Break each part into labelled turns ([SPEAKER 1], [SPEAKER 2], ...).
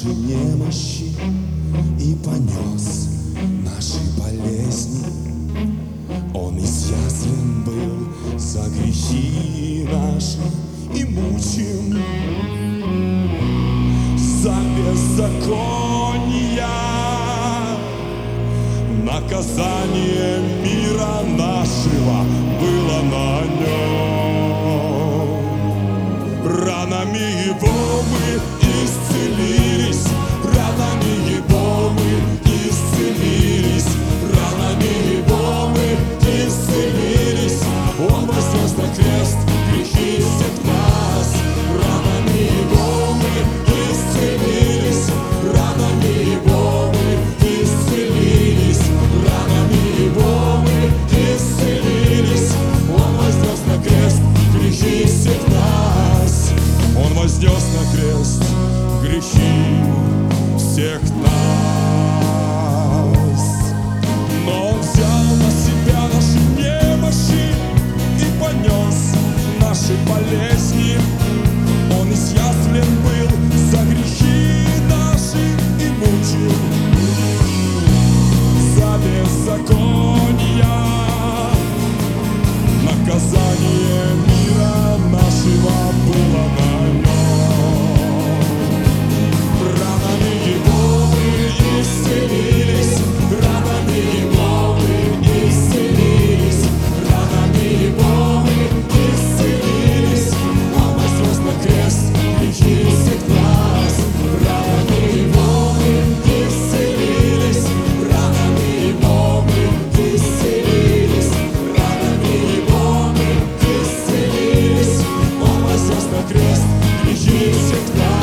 [SPEAKER 1] наши немощи и понес наши болезни. Он изъязвлен был за грехи наши и мучим за беззакония. Наказание мира нашего было на нем. Ранами его мы исцелились, ранами его мы исцелились, ранами его мы исцелились. Он вознес на крест грехи всех нас. Ранами его мы исцелились, ранами его мы исцелились, ранами его мы исцелились. Он вознес на крест грехи всех нас. Он вознес на крест грехи всех нас. Но Он взял на себя наши немощи и понес наши болезни. Он изъязвлен был за грехи наши и мучим за беззакония. Наказание мира нашего было на нем. Ранами его мы исцелились, ранами его мы исцелились, ранами его мы исцелились. Он вознес на крест грехи всех нас. Ранами его мы исцелились, ранами его мы исцелились, ранами его мы исцелились. Он вознес на крест грехи всех нас.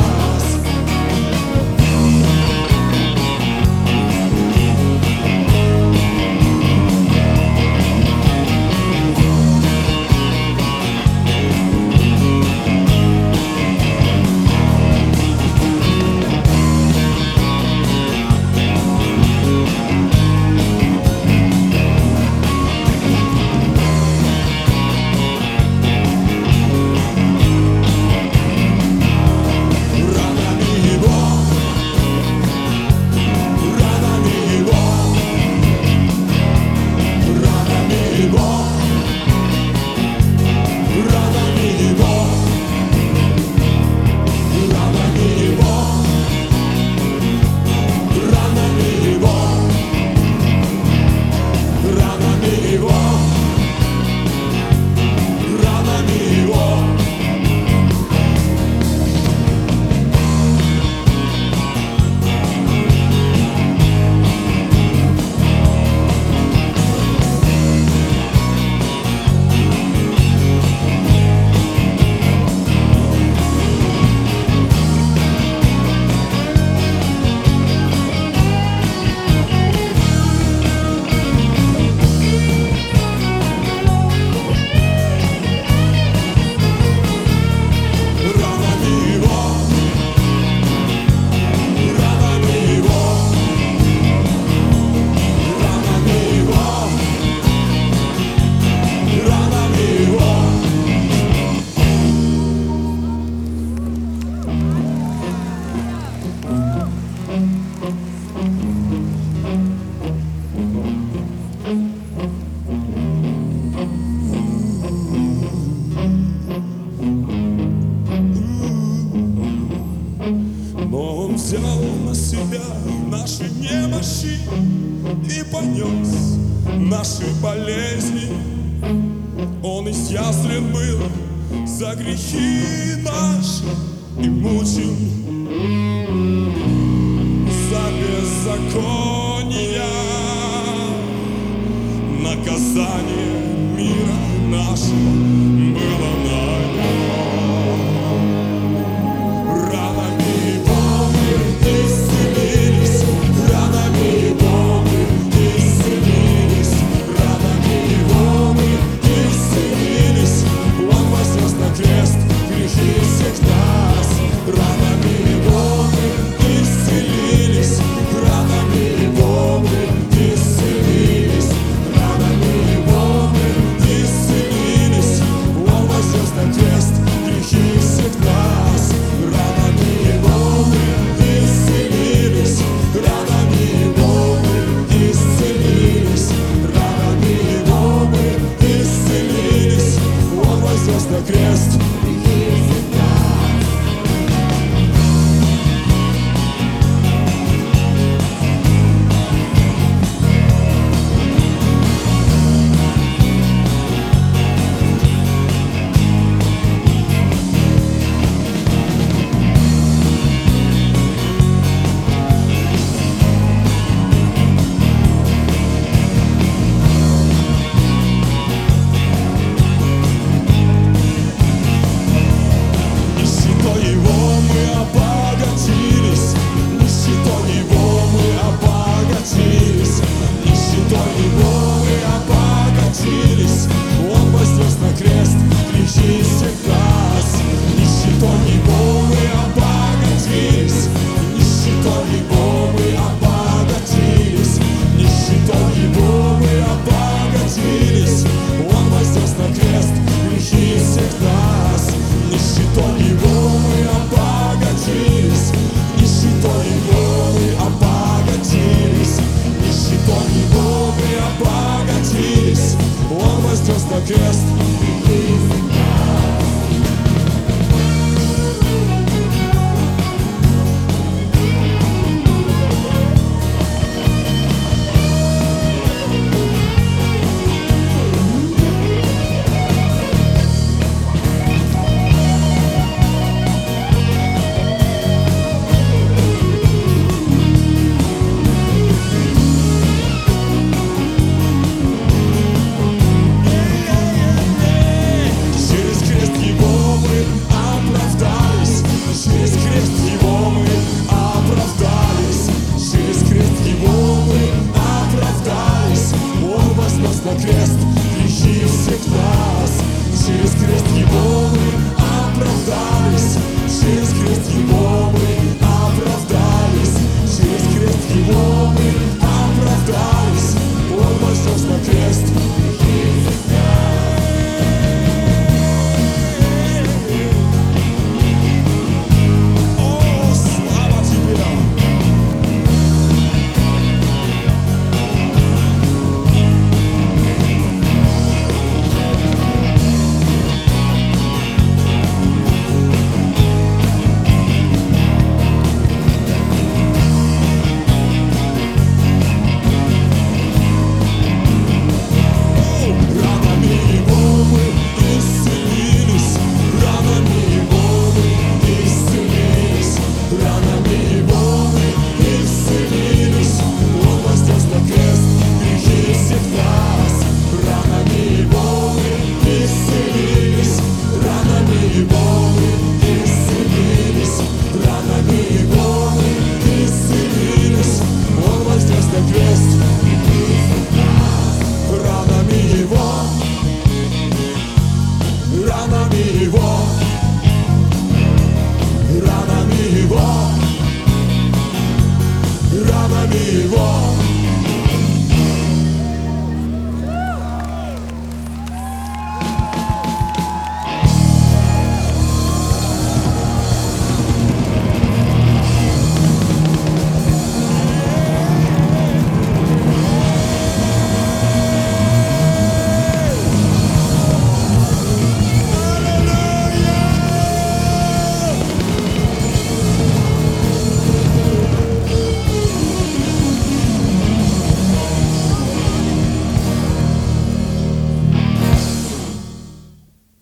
[SPEAKER 1] Взял на себя наши немощи и понес наши болезни. Он изъязвлен был за грехи наши и мучим за беззакония. Наказание мира нашего было на нем. Крест грехи всех нас. Ранами его мы исцелились, ранами его мы исцелились, ранами его мы исцелились. за крест,